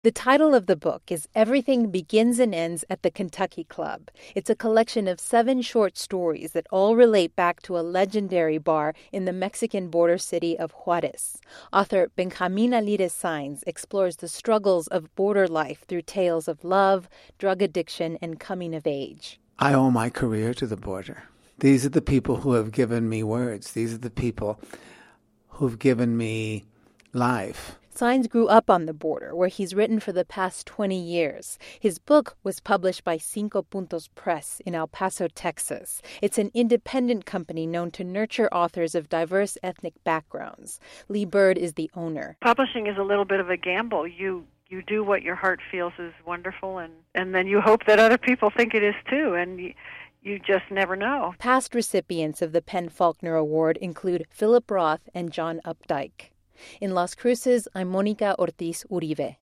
The title of the book is Everything Begins and Ends at the Kentucky Club. It's a collection of 7 short stories that all relate back to a legendary bar in the Mexican border city of Juarez. Author Benjamin Alires Sainz explores the struggles of border life through tales of love, drug addiction, and coming of age. I owe my career to the border. These are the people who have given me words. These are the people who've given me life. Sainz grew up on the border, where he's written for the past 20 years. His book was published by Cinco Puntos Press in El Paso, Texas. It's an independent company known to nurture authors of diverse ethnic backgrounds. Lee Bird is the owner. Publishing is a little bit of a gamble. You do what your heart feels is wonderful, and then you hope that other people think it is too, and you just never know. Past recipients of the PEN/Faulkner Award include Philip Roth and John Updike. In Las Cruces, I'm Mónica Ortiz Uribe.